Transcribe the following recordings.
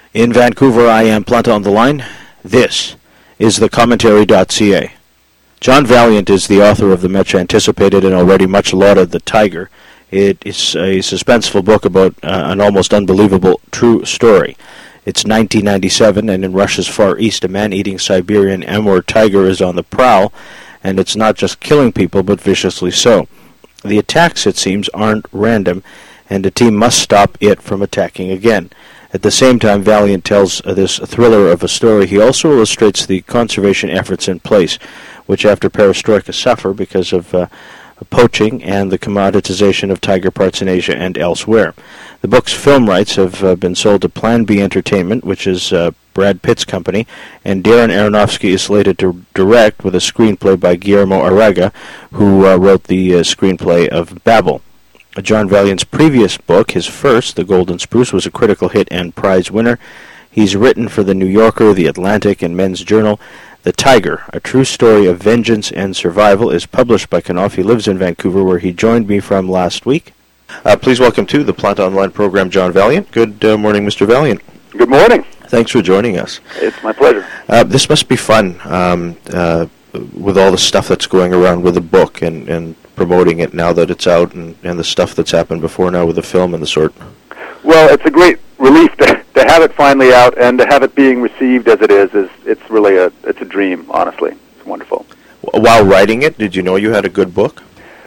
In Vancouver, I am Planta on the line. This is the Commentary.ca. John Vaillant is the author of the much anticipated and already much lauded The Tiger. It is a suspenseful book about an almost unbelievable true story. It's 1997, and in Russia's Far East, a man-eating Siberian Amur tiger is on the prowl, and it's not just killing people, but viciously so. The attacks, it seems, aren't random, and the team must stop it from attacking again. At the same time, Vaillant tells this thriller of a story. He also illustrates the conservation efforts in place, which after perestroika suffer because of poaching and the commoditization of tiger parts in Asia and elsewhere. The book's film rights have been sold to Plan B Entertainment, which is Brad Pitt's company, and Darren Aronofsky is slated to direct with a screenplay by Guillermo Arriaga, who wrote the screenplay of Babel. John Vaillant's previous book, his first, The Golden Spruce, was a critical hit and prize winner. He's written for The New Yorker, The Atlantic, and Men's Journal. The Tiger, a true story of vengeance and survival, is published by Knopf. He lives in Vancouver, where he joined me from last week. Please welcome to the Planta Online program, John Vaillant. Good morning, Mr. Vaillant. Good morning. Thanks for joining us. It's my pleasure. This must be fun with all the stuff that's going around with the book and promoting it now that it's out, and the stuff that's happened before now with the film and the sort. Well, it's a great relief to have it finally out and to have it being received as it is it's really it's a dream, honestly. It's wonderful. While writing it, did you know you had a good book?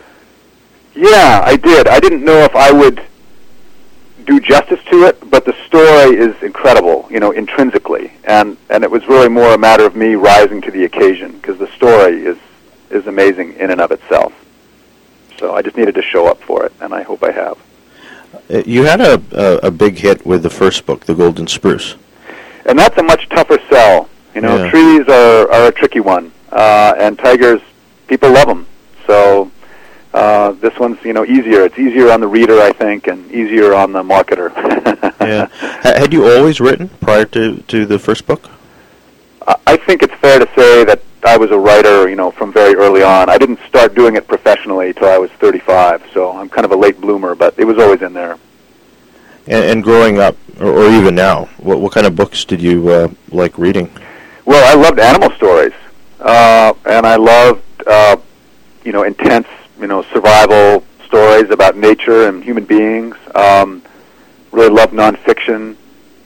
Yeah, I did. I didn't know if I would do justice to it, but the story is incredible, intrinsically, and it was really more a matter of me rising to the occasion, because the story is amazing in and of itself. So I just needed to show up for it, and I hope I have. You had a big hit with the first book, The Golden Spruce. And that's a much tougher sell. Yeah. Trees are a tricky one, and tigers, people love them. So this one's, easier. It's easier on the reader, I think, and easier on the marketer. Yeah. Had you always written prior to the first book? I think it's fair to say that I was a writer, from very early on. I didn't start doing it professionally till I was 35, so I'm kind of a late bloomer, but it was always in there. And growing up, or even now, what kind of books did you like reading? Well, I loved animal stories, and I loved, intense, survival stories about nature and human beings. Really loved nonfiction,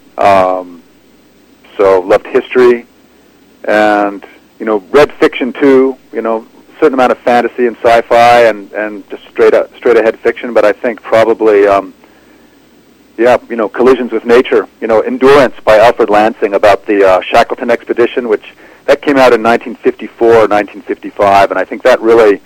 so loved history, and read fiction too. Certain amount of fantasy and sci-fi, and just straight ahead fiction. But I think probably, Collisions with Nature. Endurance by Alfred Lansing about the Shackleton expedition, which that came out in 1954, 1955, and I think that really,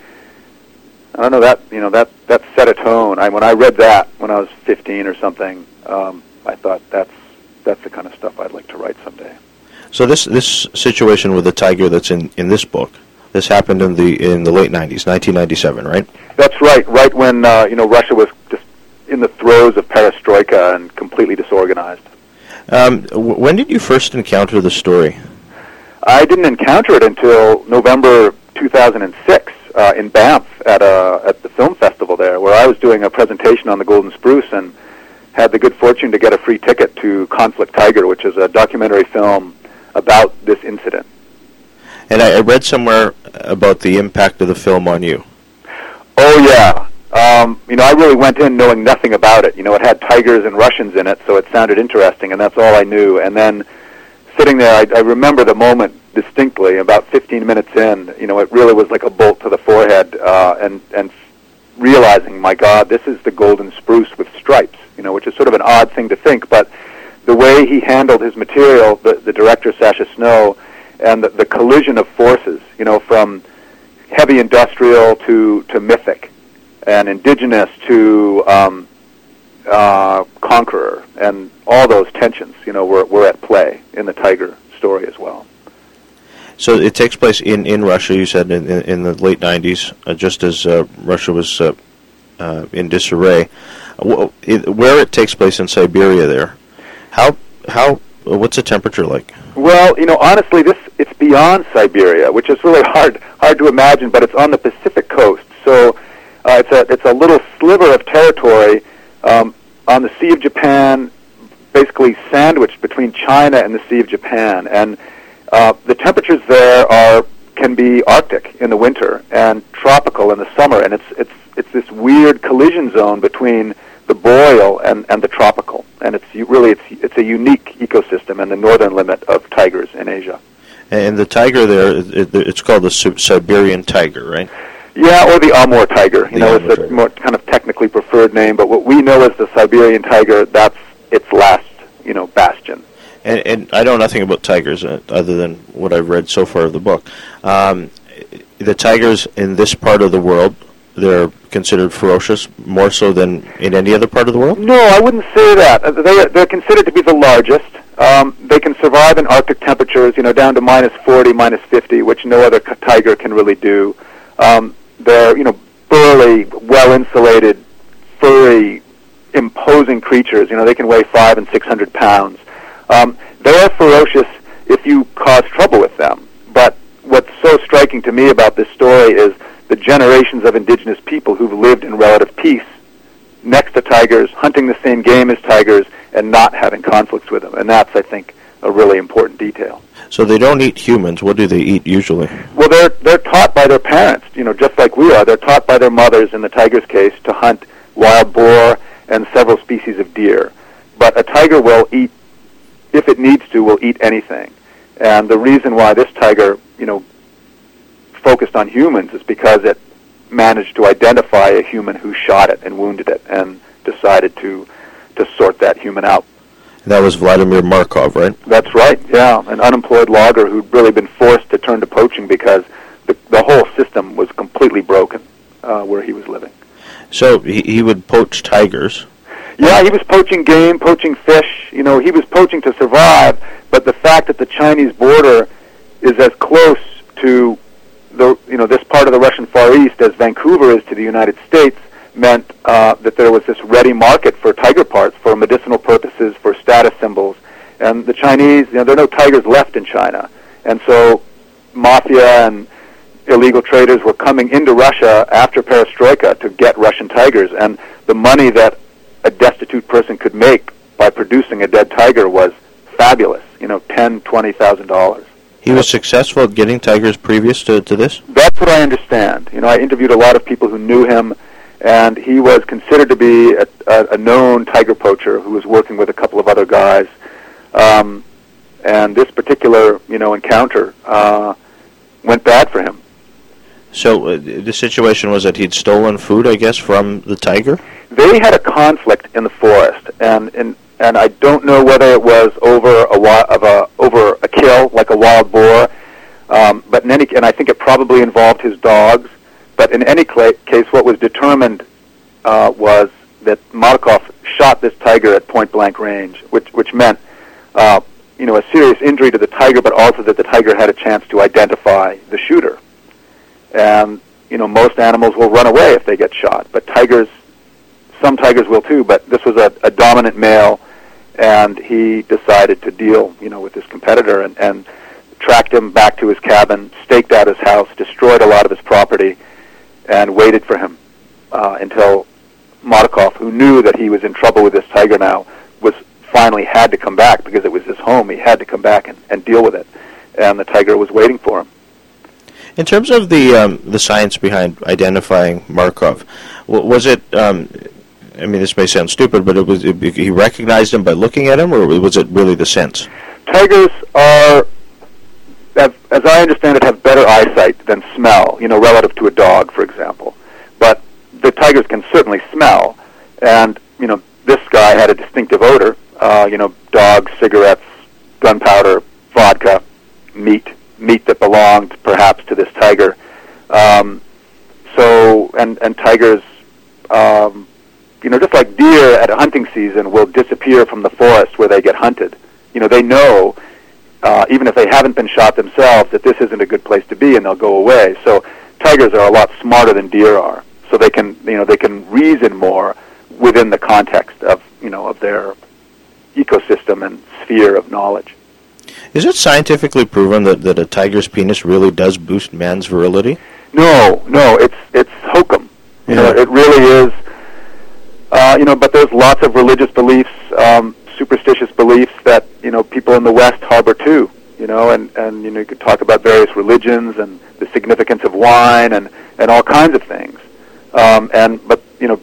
that set a tone. When I read that when I was 15 or something, I thought that's the kind of stuff I'd like to write someday. So this situation with the tiger that's in this book, this happened in the late 90s, 1997, right? That's right. Right when Russia was just in the throes of perestroika and completely disorganized. When did you first encounter the story? I didn't encounter it until November 2006 in Banff at the film festival there, where I was doing a presentation on the Golden Spruce and had the good fortune to get a free ticket to Conflict Tiger, which is a documentary film about this incident. And I read somewhere about the impact of the film on you. Oh, yeah. I really went in knowing nothing about it. It had tigers and Russians in it, so it sounded interesting, and that's all I knew. And then sitting there, I remember the moment distinctly, about 15 minutes in, it really was like a bolt to the forehead, and realizing, my God, this is the Golden Spruce with stripes, which is sort of an odd thing to think, but the way he handled his material, the director, Sasha Snow, and the collision of forces, from heavy industrial to mythic, and indigenous to conqueror, and all those tensions, were at play in the Tiger story as well. So it takes place in Russia, you said, in the late 90s, just as Russia was in disarray. Where it takes place in Siberia there, what's the temperature like? Well, honestly, it's beyond Siberia, which is really hard to imagine, but it's on the Pacific coast. So it's a little sliver of territory on the Sea of Japan, basically sandwiched between China and the Sea of Japan, and the temperatures there can be Arctic in the winter and tropical in the summer, and it's this weird collision zone between the boreal and the tropical, and it's a unique ecosystem and the northern limit of tigers in Asia. And the tiger there, it's called the Siberian tiger, right? Yeah, or the Amur tiger. It's a more kind of technically preferred name, but what we know as the Siberian tiger, that's its last, bastion. And I know nothing about tigers other than what I've read so far of the book. The tigers in this part of the world, they're considered ferocious more so than in any other part of the world? No, I wouldn't say that. They're considered to be the largest. They can survive in Arctic temperatures, down to -40, -50, which no other tiger can really do. They're, burly, well-insulated, furry, imposing creatures. They can weigh 500 and 600 pounds. They're ferocious if you cause trouble with them. But what's so striking to me about this story is the generations of indigenous people who've lived in relative peace next to tigers, hunting the same game as tigers, and not having conflicts with them. And that's, I think, a really important detail. So they don't eat humans. What do they eat usually? Well, they're taught by their parents, just like we are. They're taught by their mothers, in the tiger's case, to hunt wild boar and several species of deer. But a tiger will eat, if it needs to, will eat anything. And the reason why this tiger, focused on humans is because it managed to identify a human who shot it and wounded it and decided to sort that human out. That was Vladimir Markov, right? That's right, yeah, an unemployed logger who'd really been forced to turn to poaching because the whole system was completely broken where he was living. So he would poach tigers? Yeah, he was poaching game, poaching fish. He was poaching to survive, but the fact that the Chinese border is as close to this part of the Russian Far East as Vancouver is to the United States meant that there was this ready market for tiger parts for medicinal purposes, for status symbols. And the Chinese, there are no tigers left in China. And so mafia and illegal traders were coming into Russia after Perestroika to get Russian tigers. And the money that a destitute person could make by producing a dead tiger was fabulous, $10,000, $20,000. He was successful at getting tigers previous to this? That's what I understand. I interviewed a lot of people who knew him, and he was considered to be a known tiger poacher who was working with a couple of other guys. And this particular, encounter went bad for him. So the situation was that he'd stolen food, I guess, from the tiger? They had a conflict in the forest, and I don't know whether it was over a kill, like a wild boar, but and I think it probably involved his dogs. But in any case, what was determined was that Markov shot this tiger at point-blank range, which meant a serious injury to the tiger, but also that the tiger had a chance to identify the shooter. And most animals will run away if they get shot, but some tigers will too. But this was a dominant male, and he decided to deal, with this competitor and tracked him back to his cabin, staked out his house, destroyed a lot of his property, and waited for him until Markov, who knew that he was in trouble with this tiger now, finally had to come back because it was his home. He had to come back and deal with it, and the tiger was waiting for him. In terms of the science behind identifying Markov, was it? This may sound stupid, but he recognized him by looking at him, or was it really the sense? Tigers are, as I understand it, have better eyesight than smell, relative to a dog, for example. But the tigers can certainly smell, and, this guy had a distinctive odor, dogs, cigarettes, gunpowder, vodka, meat that belonged perhaps to this tiger. And tigers, just like deer at a hunting season will disappear from the forest where they get hunted. They know, even if they haven't been shot themselves, that this isn't a good place to be, and they'll go away. So tigers are a lot smarter than deer are. So they can reason more within the context of their ecosystem and sphere of knowledge. Is it scientifically proven that a tiger's penis really does boost man's virility? No, it's hokum. It really is. But there's lots of religious beliefs. superstitious beliefs that, people in the West harbor too, and you could talk about various religions and the significance of wine and all kinds of things. But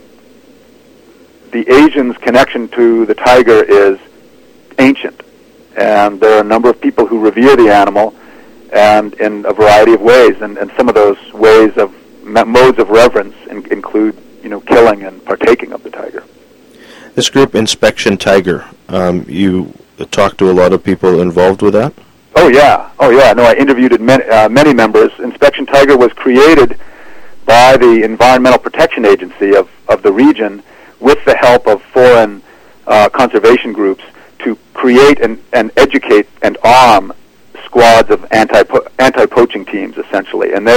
the Asians' connection to the tiger is ancient, and there are a number of people who revere the animal, and in a variety of ways, and some of those ways of modes of reverence include, killing and partaking of the tiger. This group, Inspection Tiger, you talked to a lot of people involved with that? Oh yeah. No, I interviewed many members. Inspection Tiger was created by the Environmental Protection Agency of the region with the help of foreign conservation groups to create and educate and arm squads of anti-poaching teams, essentially. And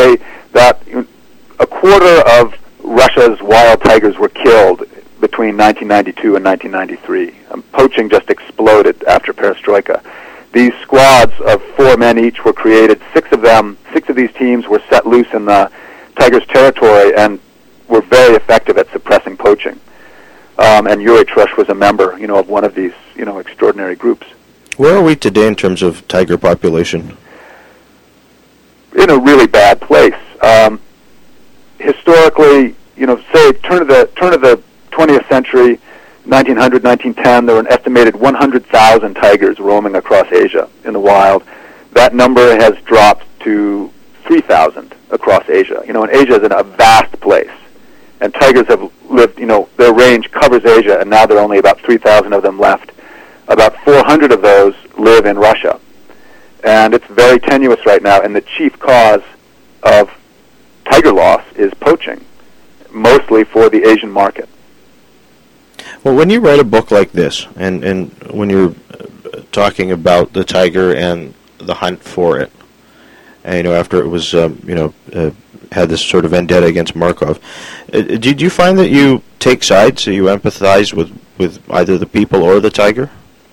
a quarter of Russia's wild tigers were killed between 1992 and 1993. Poaching just exploded after perestroika. These squads of 4 men each were created. 6 of these teams were set loose in the tiger's territory and were very effective at suppressing poaching. And Yuri Trush was a member, of one of these, extraordinary groups. Where are we today in terms of tiger population? In a really bad place. Historically, say turn of the 20th century, 1900, 1910, there were an estimated 100,000 tigers roaming across Asia in the wild. That number has dropped to 3,000 across Asia. And Asia is a vast place. And tigers have lived, their range covers Asia, and now there are only about 3,000 of them left. About 400 of those live in Russia. And it's very tenuous right now, and the chief cause of tiger loss is poaching, mostly for the Asian market. Well, when you write a book like this, and when you're talking about the tiger and the hunt for it, and, after it was, had this sort of vendetta against Markov, did you find that you take sides, so you empathize with either the people or the tiger?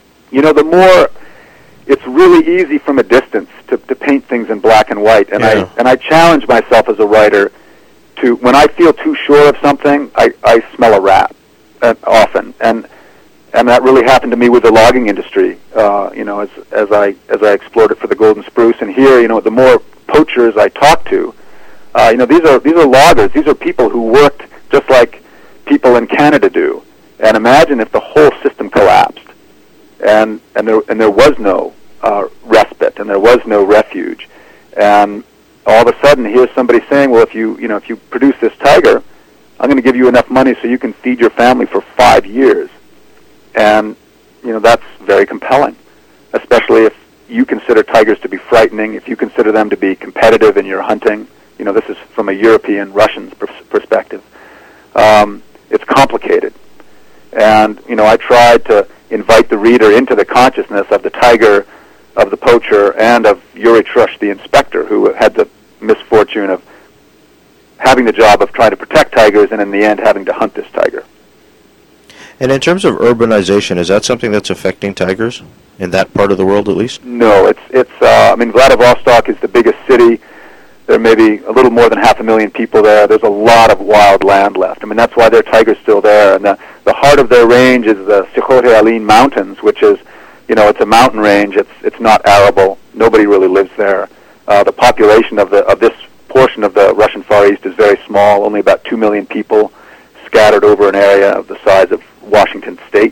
It's really easy from a distance to paint things in black and white, and I challenge myself as a writer to, when I feel too sure of something, I smell a rat often, and that really happened to me with the logging industry. As I explored it for the Golden Spruce, and here, the more poachers I talk to, these are loggers. These are people who worked just like people in Canada do. And imagine if the whole system collapsed, and there was no respite, and there was no refuge, and all of a sudden here's somebody saying, well, if you produce this tiger, I'm going to give you enough money so you can feed your family for 5 years. And that's very compelling, especially if you consider tigers to be frightening, if you consider them to be competitive in your hunting. This is from a European Russian's perspective. It's complicated. And, I tried to invite the reader into the consciousness of the tiger, of the poacher, and of Yuri Trush, the inspector, who had the misfortune of having the job of trying to protect tigers and in the end having to hunt this tiger. And in terms of urbanization, is that something that's affecting tigers in that part of the world, at least? No, Vladivostok is the biggest city. There may be a little more than 500,000 people there. There's a lot of wild land left. That's why their tiger's still there. And the heart of their range is the Sikhote Alin Mountains, which is, it's a mountain range. It's not arable. Nobody really lives there. The population of this portion of the Russian Far East is very small, only about 2 million people scattered over an area of the size of Washington State.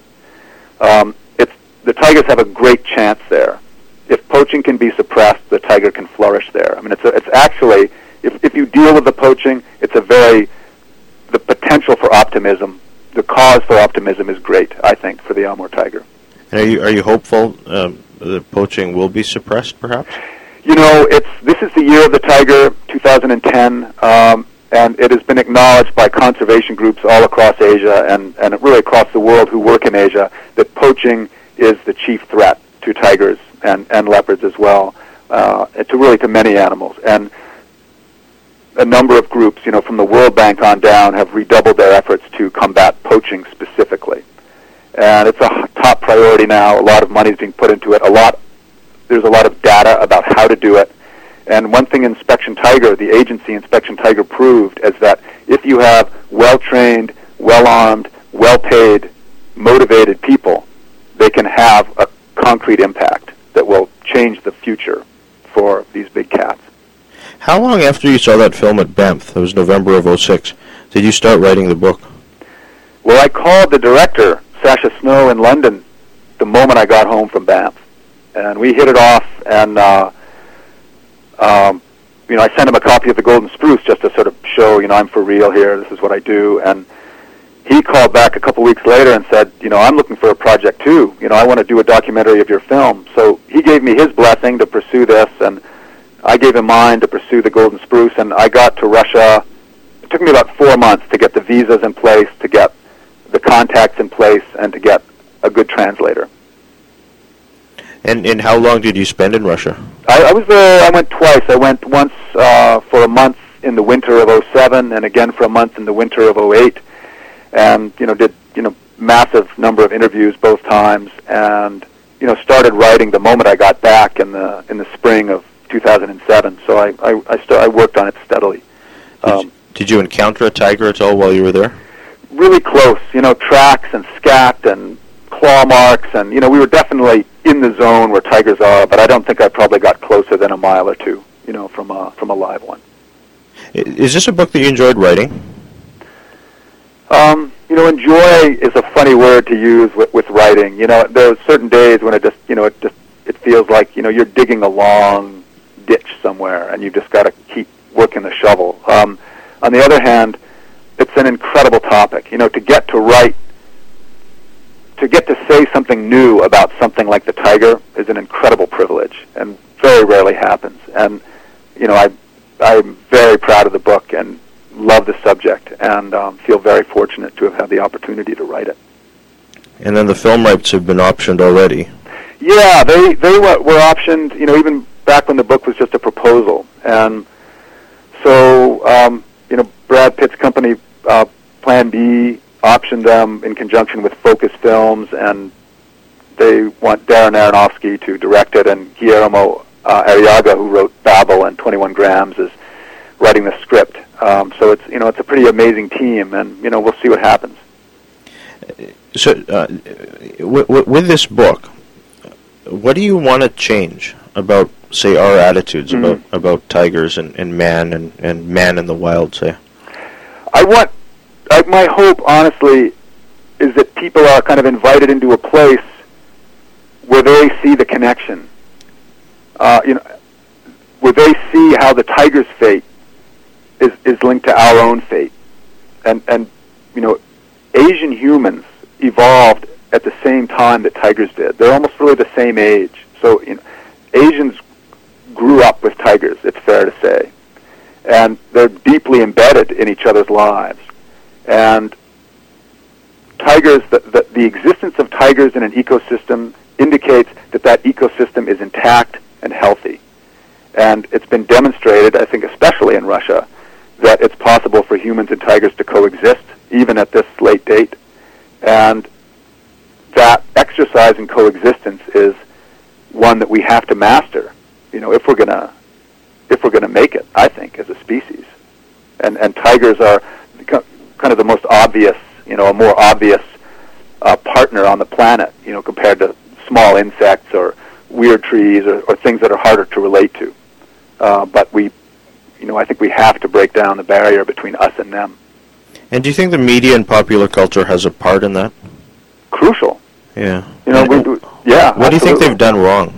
The tigers have a great chance there. If poaching can be suppressed, the tiger can flourish there. It's actually, if you deal with the poaching, the potential for optimism, the cause for optimism is great, I think, for the Amur tiger. And are you hopeful that poaching will be suppressed, perhaps? This is the year of the tiger, 2010, and it has been acknowledged by conservation groups all across Asia and really across the world who work in Asia that poaching is the chief threat to tigers and leopards as well, to many animals. And a number of groups, from the World Bank on down, have redoubled their efforts to combat poaching specifically. And it's a top priority now. A lot of money is being put into it. There's a lot of data about how to do it. And one thing Inspection Tiger, the agency Inspection Tiger, proved is that if you have well-trained, well-armed, well-paid, motivated people, they can have a concrete impact that will change the future for these big cats. How long after you saw that film at Banff, it was November of '06, did you start writing the book? Well, I called the director, Sasha Snow, in London the moment I got home from Banff. And we hit it off, and I sent him a copy of The Golden Spruce just to sort of show, I'm for real here, this is what I do. And he called back a couple weeks later and said, I'm looking for a project too. I want to do a documentary of your film. So he gave me his blessing to pursue this, and I gave him mine to pursue The Golden Spruce, and I got to Russia. It took me about 4 months to get the visas in place, to get the contacts in place, and to get a good translator. And how long did you spend in Russia? I was there. I went twice. I went once for a month in the winter of '07, and again for a month in the winter of '08, and did massive number of interviews both times, and started writing the moment I got back in the spring of 2007. So I worked on it steadily. Did you encounter a tiger at all while you were there? Really close, tracks and scat and claw marks, and we were definitely in the zone where tigers are, but I don't think I probably got closer than a mile or two, from a live one. Is this a book that you enjoyed writing? Enjoy is a funny word to use with writing. There are certain days when it feels like you're digging a long ditch somewhere, and you've just got to keep working the shovel. On the other hand, it's an incredible topic. To get to write, to get to say something new about something like the tiger is an incredible privilege, and very rarely happens. And I'm very proud of the book and love the subject, and feel very fortunate to have had the opportunity to write it. And then the film rights have been optioned already. Yeah, they were optioned. Even back when the book was just a proposal, and so Brad Pitt's company, Plan B, optioned them in conjunction with Focus Films, and they want Darren Aronofsky to direct it, and Guillermo Arriaga, who wrote Babel and 21 Grams, is writing the script. So it's a pretty amazing team, and we'll see what happens. So with this book, what do you want to change about, say, our attitudes about tigers and man and man in the wild, say? My hope, honestly, is that people are kind of invited into a place where they see the connection. Where they see how the tiger's fate is linked to our own fate. And Asian humans evolved at the same time that tigers did. They're almost really the same age. So Asians grew up with tigers, it's fair to say. And they're deeply embedded in each other's lives. And tigers, the existence of tigers in an ecosystem indicates that ecosystem is intact and healthy. And it's been demonstrated, I think especially in Russia, that it's possible for humans and tigers to coexist, even at this late date. And that exercise in coexistence is one that we have to master, if we're gonna make it, I think, as a species. And tigers are kind of the most obvious, a more obvious partner on the planet, compared to small insects or weird trees or things that are harder to relate to. But I think we have to break down the barrier between us and them. And do you think the media and popular culture has a part in that? Crucial. Yeah. Yeah. What absolutely. do you think they've done wrong?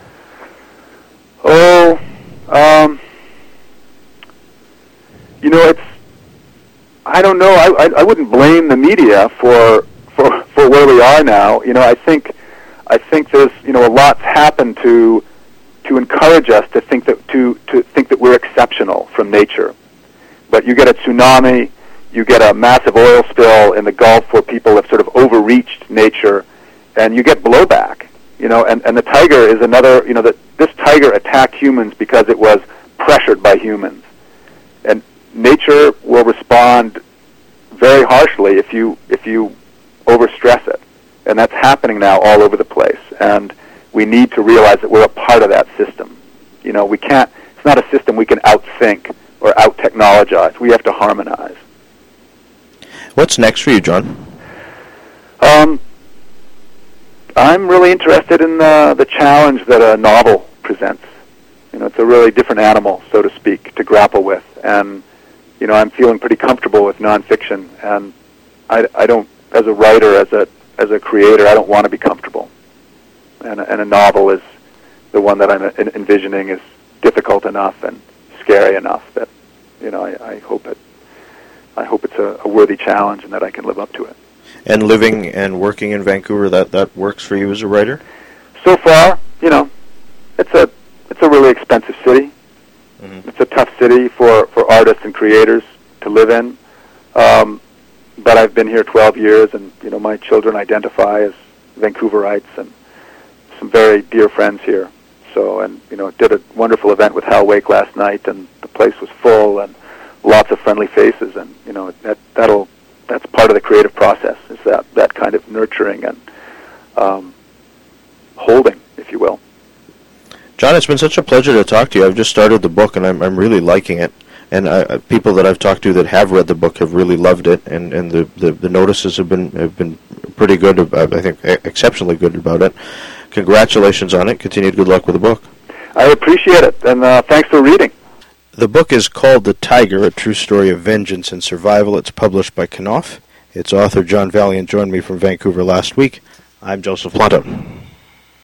It's. I don't know. I wouldn't blame the media for where we are now. I think there's a lot's happened to encourage us to think that we're exceptional from nature. But you get a tsunami, you get a massive oil spill in the Gulf where people have sort of overreached nature, and you get blowback. And the tiger is another. This tiger attacked humans because it was pressured by humans, and nature will respond very harshly if you overstress it, and that's happening now all over the place. And we need to realize that we're a part of that system. We can't. It's not a system we can outthink or out-technologize. We have to harmonize. What's next for you, John? I'm really interested in the challenge that a novel presents. It's a really different animal, so to speak, to grapple with. And, I'm feeling pretty comfortable with nonfiction. And I don't, as a writer, as a creator, I don't want to be comfortable. And a novel is the one that I'm envisioning is difficult enough and scary enough that, I hope it's a worthy challenge and that I can live up to it. And living and working in Vancouver, that works for you as a writer? So far, it's a really expensive city. Mm-hmm. It's a tough city for artists and creators to live in. But I've been here 12 years, and my children identify as Vancouverites, and some very dear friends here. So, and did a wonderful event with Hal Wake last night, and the place was full, and lots of friendly faces, and that's part of the creative process, is that kind of nurturing and holding, if you will. John, it's been such a pleasure to talk to you. I've just started the book, and I'm really liking it. And people that I've talked to that have read the book have really loved it, and the notices have been pretty good. I think exceptionally good about it. Congratulations on it. Continued good luck with the book. I appreciate it, and thanks for reading. The book is called The Tiger, A True Story of Vengeance and Survival. It's published by Knopf. Its author, John Vaillant, joined me from Vancouver last week. I'm Joseph Planta.